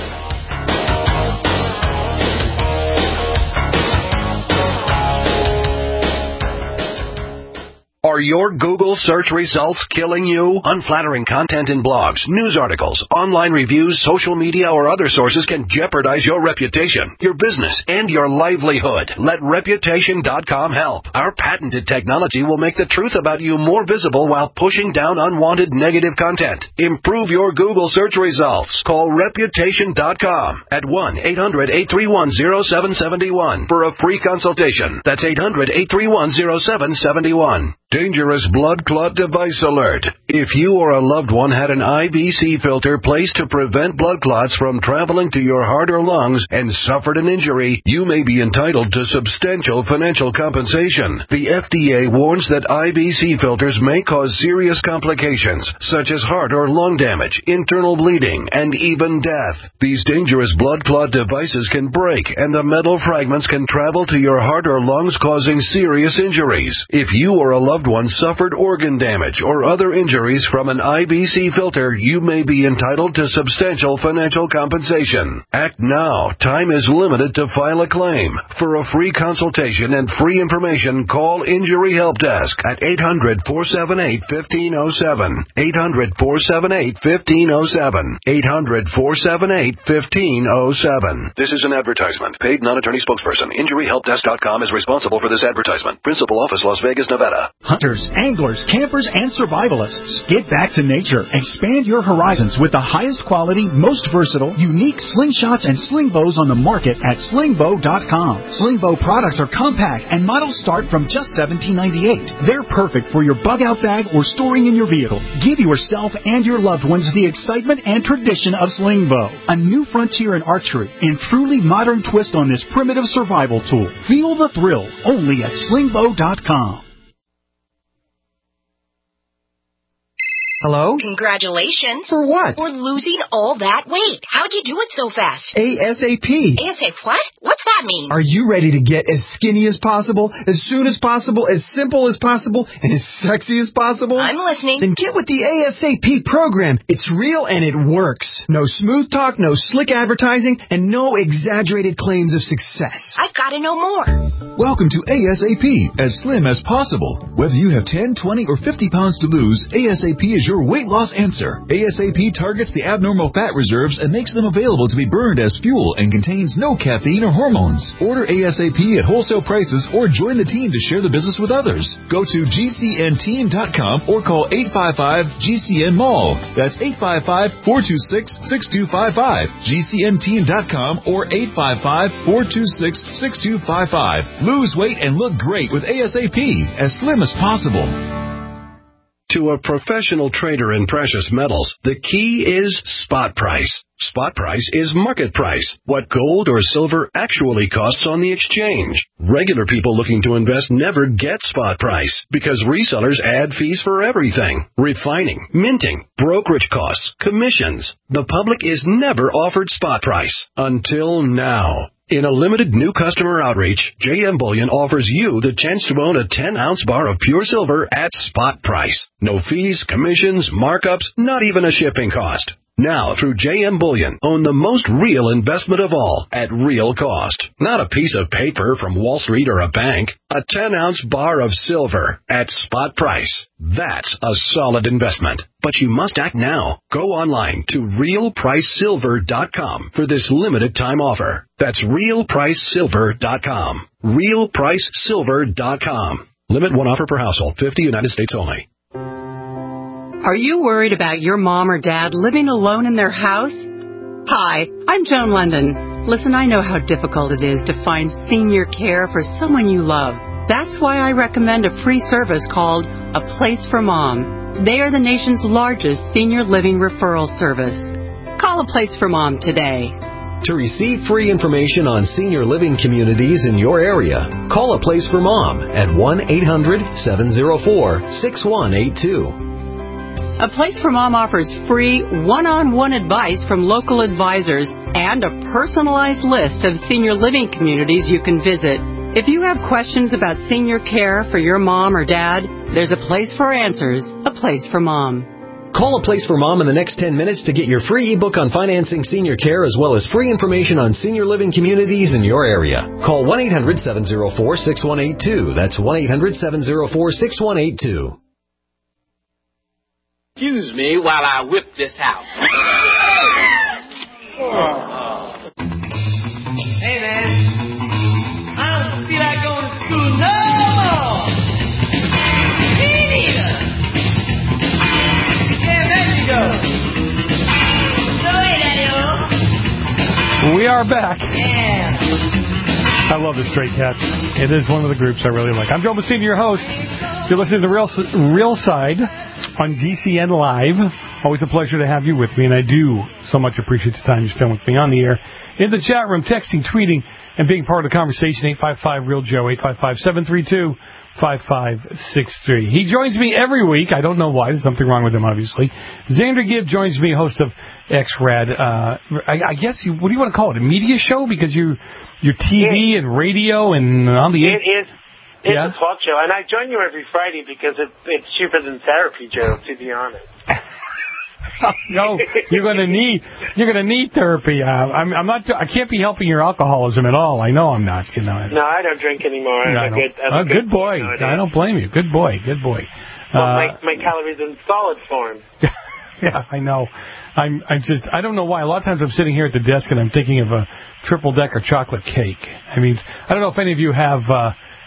Are your Google search results killing you? Unflattering content in blogs, news articles, online reviews, social media, or other sources can jeopardize your reputation, your business, and your livelihood. Let Reputation dot com help. Our patented technology will make the truth about you more visible while pushing down unwanted negative content. Improve your Google search results. Call Reputation dot com at one eight hundred eight three one zero seven seven one for a free consultation. That's eight hundred eight three one zero seven seven one. Dangerous blood clot device alert. If you or a loved one had an I V C filter placed to prevent blood clots from traveling to your heart or lungs and suffered an injury, you may be entitled to substantial financial compensation. The F D A warns that I V C filters may cause serious complications, such as heart or lung damage, internal bleeding, and even death. These dangerous blood clot devices can break, and the metal fragments can travel to your heart or lungs, causing serious injuries. If you or a loved one suffered organ damage or other injuries from an I V C filter, you may be entitled to substantial financial compensation. Act now. Time is limited to file a claim. For a free consultation and free information, call Injury Help Desk at eight hundred four seven eight one five zero seven. eight hundred four seven eight one five zero seven. eight hundred four seven eight one five zero seven. This is an advertisement. Paid non-attorney spokesperson. Injury Help Desk dot com is responsible for this advertisement. Principal office, Las Vegas, Nevada. Huh? hunters, anglers, campers, and survivalists. Get back to nature. Expand your horizons with the highest quality, most versatile, unique slingshots and sling bows on the market at sling bow dot com. Sling bow products are compact and models start from just seventeen ninety-eight. They're perfect for your bug-out bag or storing in your vehicle. Give yourself and your loved ones the excitement and tradition of sling bow. A new frontier in archery and truly modern twist on this primitive survival tool. Feel the thrill only at sling bow dot com. Hello? Congratulations. For what? For losing all that weight. How'd you do it so fast? ASAP. ASAP what? What's that mean? Are you ready to get as skinny as possible, as soon as possible, as simple as possible, and as sexy as possible? I'm listening. Then get with the ASAP program. It's real and it works. No smooth talk, no slick advertising, and no exaggerated claims of success. I've got to know more. Welcome to ASAP, as slim as possible. Whether you have ten, twenty, or fifty pounds to lose, ASAP is your weight loss answer. ASAP targets the abnormal fat reserves and makes them available to be burned as fuel and contains no caffeine or hormones. Order ASAP at wholesale prices or join the team to share the business with others. Go to G C N team dot com or call eight five five G C N mall. That's eight five five, four two six, six two five five. G C N team dot com or eight five five, four two six, six two five five. Lose weight and look great with ASAP, as slim as possible. To a professional trader in precious metals, the key is spot price. Spot price is market price, what gold or silver actually costs on the exchange. Regular people looking to invest never get spot price because resellers add fees for everything. Refining, minting, brokerage costs, commissions. The public is never offered spot price until now. In a limited new customer outreach, J M Bullion offers you the chance to own a ten-ounce bar of pure silver at spot price. No fees, commissions, markups, not even a shipping cost. Now, through J M Bullion, own the most real investment of all at real cost. Not a piece of paper from Wall Street or a bank. A ten-ounce bar of silver at spot price. That's a solid investment. But you must act now. Go online to real price silver dot com for this limited time offer. That's real price silver dot com. real price silver dot com. Limit one offer per household. fifty United States only. Are you worried about your mom or dad living alone in their house? Hi, I'm Joan London. Listen, I know how difficult it is to find senior care for someone you love. That's why I recommend a free service called A Place for Mom. They are the nation's largest senior living referral service. Call A Place for Mom today. To receive free information on senior living communities in your area, call A Place for Mom at one eight hundred, seven oh four, six one eight two. A Place for Mom offers free one-on-one advice from local advisors and a personalized list of senior living communities you can visit. If you have questions about senior care for your mom or dad, there's a place for answers, A Place for Mom. Call A Place for Mom in the next ten minutes to get your free ebook on financing senior care as well as free information on senior living communities in your area. Call one eight hundred, seven oh four, six one eight two. That's one eight hundred, seven oh four, six one eight two. Excuse me while I whip this out. Oh. Hey, man. I don't feel like going to school no more. Me neither. Yeah, there you go. So, hey, Daddy-O. We are back. Yeah. I love the Stray Cats. It is one of the groups I really like. I'm Joe Messina, your host. You're listening to the Real, Real Side on G C N Live. Always a pleasure to have you with me, and I do so much appreciate the time you spend with me on the air, in the chat room, texting, tweeting, and being part of the conversation. eight five five, real Joe, eight five five, seven three two, five five six three. He joins me every week. I don't know why. There's something wrong with him, obviously. Xander Gibb joins me, host of X-Rad. Uh, I, I guess, you, what do you want to call it, a media show? Because you, you're T V and radio and on the... It is. It's yeah? a talk show, and I join you every Friday because it, it's cheaper than therapy, Joe, to be honest. No, you're gonna need you're gonna need therapy. Uh, I'm, I'm not. I can't be helping your alcoholism at all. I know I'm not. You know. No, I don't drink anymore. I'm no, a good, I'm oh, a good, good boy. boy I don't blame you. Good boy. Good boy. Well, uh, my my calories in solid form. Yeah, I know. I'm. I just. I don't know why. A lot of times I'm sitting here at the desk and I'm thinking of a triple decker chocolate cake. I mean, I don't know if any of you have. Uh,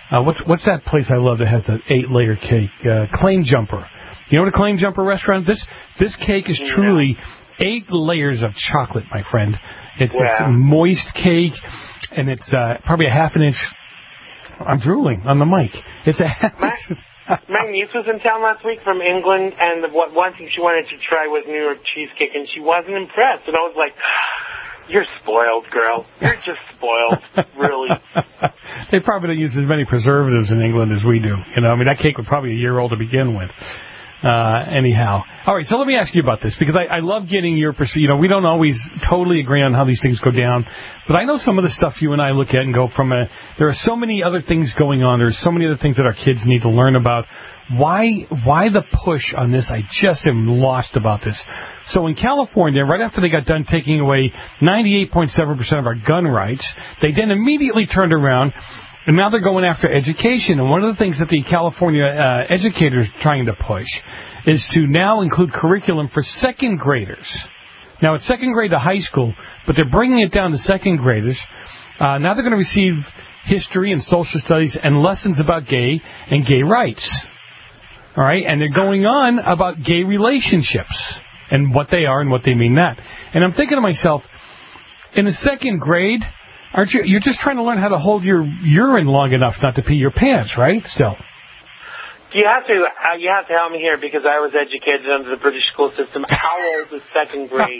Uh, what's what's that place I love that has the eight-layer cake? Uh, Claim Jumper. You know what a Claim Jumper restaurant? This this cake is truly eight layers of chocolate, my friend. It's, Wow. it's a moist cake, and it's uh, probably a half an inch. I'm drooling on the mic. It's a half My, my niece was in town last week from England, and the, what, one thing she wanted to try was New York cheesecake, and she wasn't impressed. And I was like, you're spoiled, girl. You're just spoiled, really. They probably don't use as many preservatives in England as we do. You know, I mean, that cake was probably a year old to begin with. Uh, anyhow. All right, so let me ask you about this, because I, I love getting your perspective. You know, we don't always totally agree on how these things go down, but I know some of the stuff you and I look at and go from a, there are so many other things going on, there's so many other things that our kids need to learn about. Why, why the push on this? I just am lost about this. So in California, right after they got done taking away ninety-eight point seven percent of our gun rights, they then immediately turned around, and now they're going after education. And one of the things that the California uh, educators are trying to push is to now include curriculum for second graders. Now, it's second grade to high school, but they're bringing it down to second graders. Uh, now they're going to receive history and social studies and lessons about gay and gay rights. All right? And they're going on about gay relationships and what they are and what they mean that. And I'm thinking to myself, in the second grade, aren't you, you're just trying to learn how to hold your urine long enough not to pee your pants, right? Still. You have to uh, you have to help me here, because I was educated under the British school system. How old is second grade?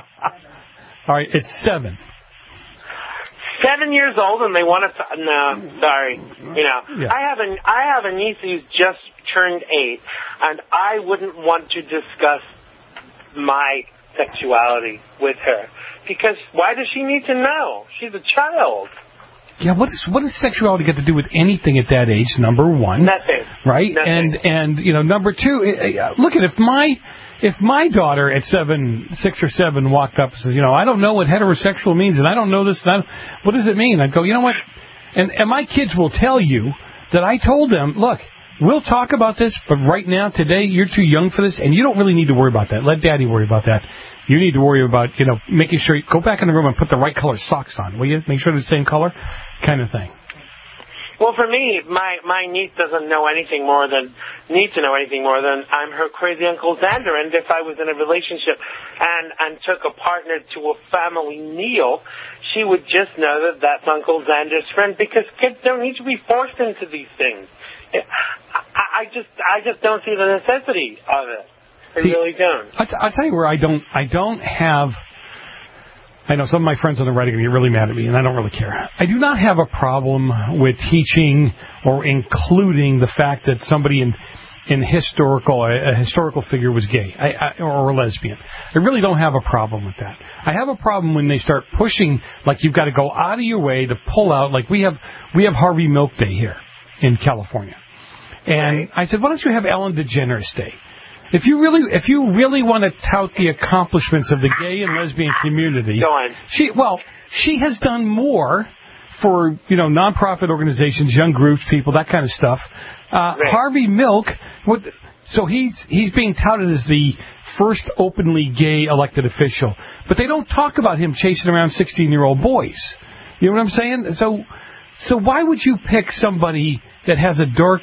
All right, it's seven. Seven years old, and they want to. No, sorry. You know, Yeah. I have a I have a niece who's just turned eight, and I wouldn't want to discuss my sexuality with her, because why does she need to know? She's a child. Yeah, what is what does sexuality got to do with anything at that age? Number one, Nothing. right? Nothing. And and you know, number two, uh, look at if my if my daughter at seven, six or seven walked up and says, you know, I don't know what heterosexual means, and I don't know this, and I, what does it mean? I'd go, you know what? And and my kids will tell you that I told them, look, we'll talk about this, but right now, today, you're too young for this, and you don't really need to worry about that. Let Daddy worry about that. You need to worry about, you know, making sure you go back in the room and put the right color socks on, will you? Make sure they're the same color, kind of thing. Well, for me, my my niece doesn't know anything more than need to know anything more than I'm her crazy Uncle Xander. And if I was in a relationship and and took a partner to a family meal, she would just know that that's Uncle Xander's friend, because kids don't need to be forced into these things. I, I just I just don't see the necessity of it. I See, really don't. I'll, I'll tell you where I don't I don't have. I know some of my friends on the right are going to get really mad at me, and I don't really care. I do not have a problem with teaching or including the fact that somebody in in historical a, a historical figure was gay I, I, or a lesbian. I really don't have a problem with that. I have a problem when they start pushing, like you've got to go out of your way to pull out. Like we have we have Harvey Milk Day here in California, and right. I said, why don't you have Ellen DeGeneres Day? If you really, if you really want to tout the accomplishments of the gay and lesbian community, Go on. she well, she has done more for, you know, nonprofit organizations, young groups, people, that kind of stuff. Uh, right. Harvey Milk, what? So he's he's being touted as the first openly gay elected official, but they don't talk about him chasing around sixteen-year-old boys. You know what I'm saying? So, so why would you pick somebody that has a dark?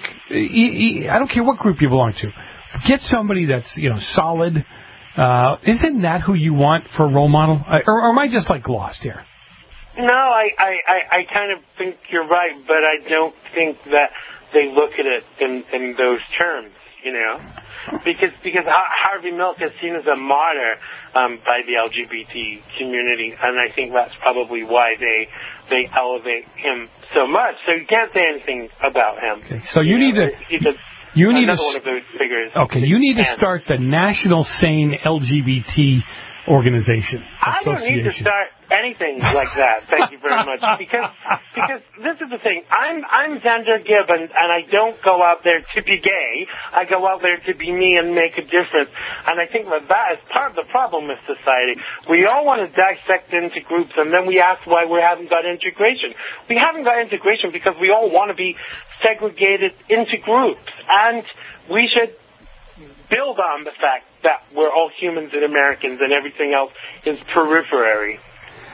I don't care what group you belong to. Get somebody that's, you know, solid. Uh, isn't that who you want for a role model? Or, or am I just, like, lost here? No, I, I, I, I kind of think you're right, but I don't think that they look at it in, in those terms, you know? Because because Harvey Milk is seen as a martyr um, by the L G B T community, and I think that's probably why they they elevate him so much. So you can't say anything about him. Okay, so you, you need know? to... He's a, You need Another to, one of those figures. Okay, you need to start the National Sane L G B T Organization. I don't need to start anything like that. Thank you very much. Because because this is the thing. I'm I'm Xander Gibb, and, and I don't go out there to be gay. I go out there to be me and make a difference. And I think that that is part of the problem with society. We all want to dissect into groups, and then we ask why we haven't got integration. We haven't got integration because we all want to be segregated into groups. And we should build on the fact that we're all humans and Americans, and everything else is periphery.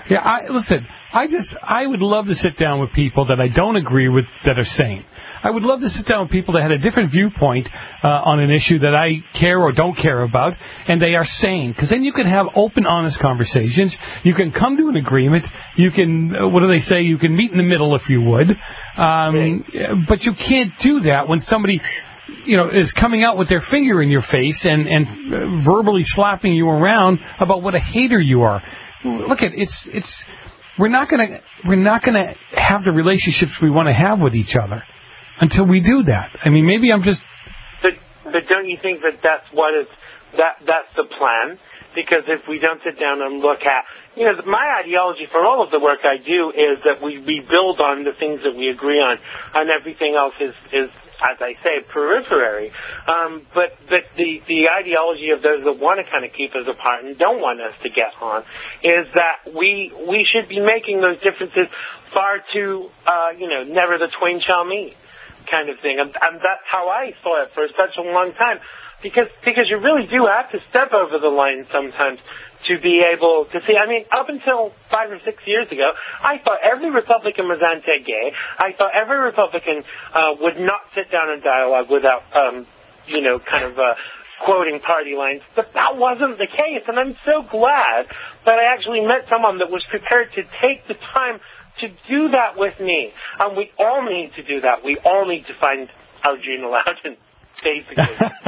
Yeah, I, listen, I just, I would love to sit down with people that I don't agree with that are sane. I would love to sit down with people that had a different viewpoint uh, on an issue that I care or don't care about, and they are sane. Because then you can have open, honest conversations. You can come to an agreement. You can, uh, what do they say, you can meet in the middle if you would. Um, but you can't do that when somebody... you know, is coming out with their finger in your face and, and uh, verbally slapping you around about what a hater you are. Look at it's it's we're not gonna we're not gonna have the relationships we want to have with each other until we do that. I mean, maybe I'm just. But but don't you think that that's what is that that's the plan? Because if we don't sit down and look at, you know, my ideology for all of the work I do is that we, we build on the things that we agree on, and everything else is, is as I say, periphery. Um, but but the, the ideology of those that want to kind of keep us apart and don't want us to get on is that we we should be making those differences far too, uh, you know, never the twain shall meet kind of thing. And, and that's how I saw it for such a long time. Because because you really do have to step over the line sometimes to be able to see. I mean, up until five or six years ago, I thought every Republican was anti-gay. I thought every Republican uh, would not sit down and dialogue without, um, you know, kind of uh, quoting party lines. But that wasn't the case, and I'm so glad that I actually met someone that was prepared to take the time to do that with me. And we all need to do that. We all need to find our Gene Loudon. Basically.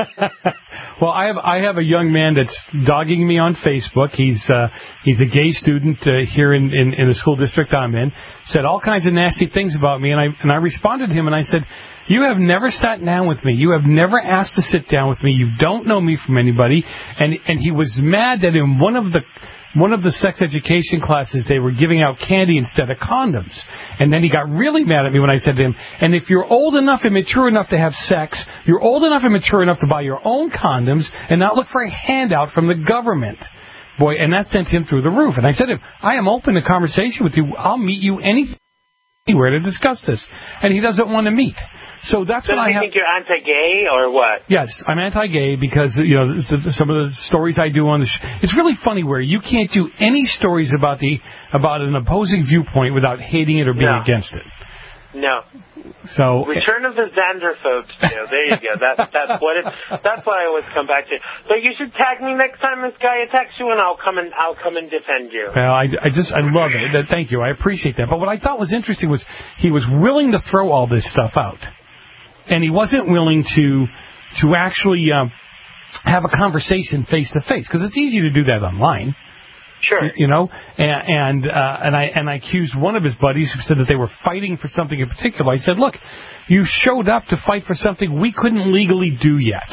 Well, I have I have a young man that's dogging me on Facebook. He's uh, he's a gay student uh, here in, in, in the school district I'm in. Said all kinds of nasty things about me, and I and I responded to him and I said, "You have never sat down with me. You have never asked to sit down with me. You don't know me from anybody." And and he was mad that in one of the One of the sex education classes, they were giving out candy instead of condoms. And then he got really mad at me when I said to him, and if you're old enough and mature enough to have sex, you're old enough and mature enough to buy your own condoms and not look for a handout from the government. Boy, and that sent him through the roof. And I said to him, I am open to conversation with you. I'll meet you anywhere to discuss this. And he doesn't want to meet. So that's so what I you have. think you're anti-gay or what? Yes, I'm anti-gay because, you know, some of the stories I do on the sh- it's really funny where you can't do any stories about the about an opposing viewpoint without hating it or being No. against it. No. So Return of the Xanderphobes, Joe. There you go. That's that's what it. That's what I always come back to. So you should tag me next time this guy attacks you, and I'll come and I'll come and defend you. Well, I, I just I love it. That, thank you. I appreciate that. But what I thought was interesting was he was willing to throw all this stuff out, and he wasn't willing to to actually uh, have a conversation face to face because it's easy to do that online. Sure. You know, and and, uh, and I and I accused one of his buddies who said that they were fighting for something in particular. I said, look, you showed up to fight for something we couldn't legally do yet,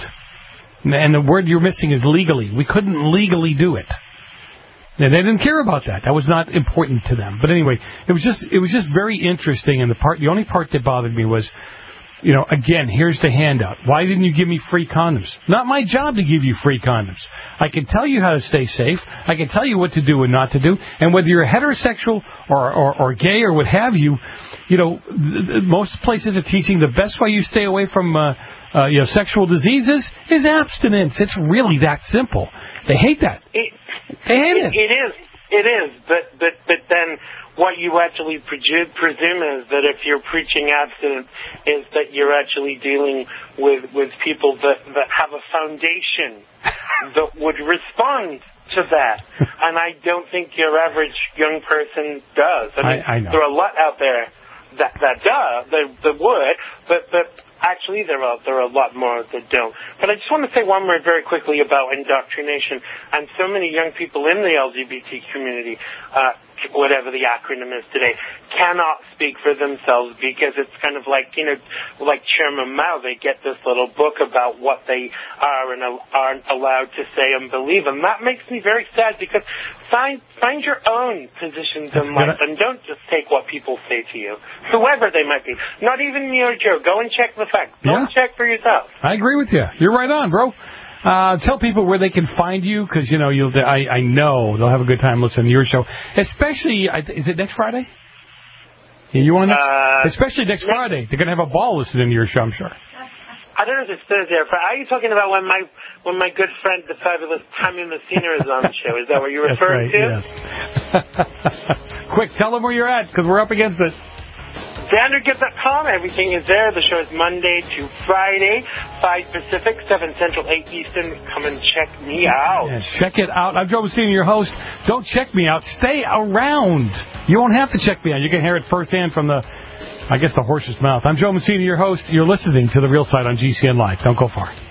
and the word you're missing is legally. We couldn't legally do it. And they didn't care about that. That was not important to them. But anyway, it was just it was just very interesting. And the part, the only part that bothered me was, you know, again, here's the handout. Why didn't you give me free condoms? Not my job to give you free condoms. I can tell you how to stay safe. I can tell you what to do and not to do. And whether you're heterosexual or, or, or gay or what have you, you know, th- th- most places are teaching the best way you stay away from, uh, uh, you know, sexual diseases is abstinence. It's really that simple. They hate that. It, they hate it. it. It is. It is. But but but then what you actually presume, presume is that if you're preaching abstinence, is that you're actually dealing with, with people that, that have a foundation that would respond to that. And I don't think your average young person does. I mean, I, I know. there are a lot out there that, that does, that, that would, but, but actually there are, there are a lot more that don't. But I just want to say one word very quickly about indoctrination. And so many young people in the L G B T community, uh, whatever the acronym is today, cannot speak for themselves because it's kind of like, you know, like Chairman Mao, they get this little book about what they are and aren't allowed to say and believe. And that makes me very sad because find, find your own positions That's in life good. and don't just take what people say to you, whoever they might be. Not even me or Joe. Go and check the facts. Go Yeah. and check for yourself. I agree with you. You're right on, bro. Uh, tell people where they can find you, because, you know, you'll, I, I know they'll have a good time listening to your show. Especially, is it next Friday? Yeah, you on next? Uh, Especially next Friday. They're going to have a ball listening to your show, I'm sure. I don't know if it's Thursday or Friday. Are you talking about when my when my good friend, the fabulous Tommy Messina, is on the show? Is that what you're referring That's right, to? Yes. Quick, tell them where you're at, because we're up against it. Xander Gibb dot com. Everything is there. The show is Monday to Friday, five Pacific, seven Central, eight Eastern. Come and check me out. Yeah, check it out. I'm Joe Messina, your host. Don't check me out. Stay around. You won't have to check me out. You can hear it firsthand from the, I guess, the horse's mouth. I'm Joe Messina, your host. You're listening to The Real Side on G C N Live. Don't go far.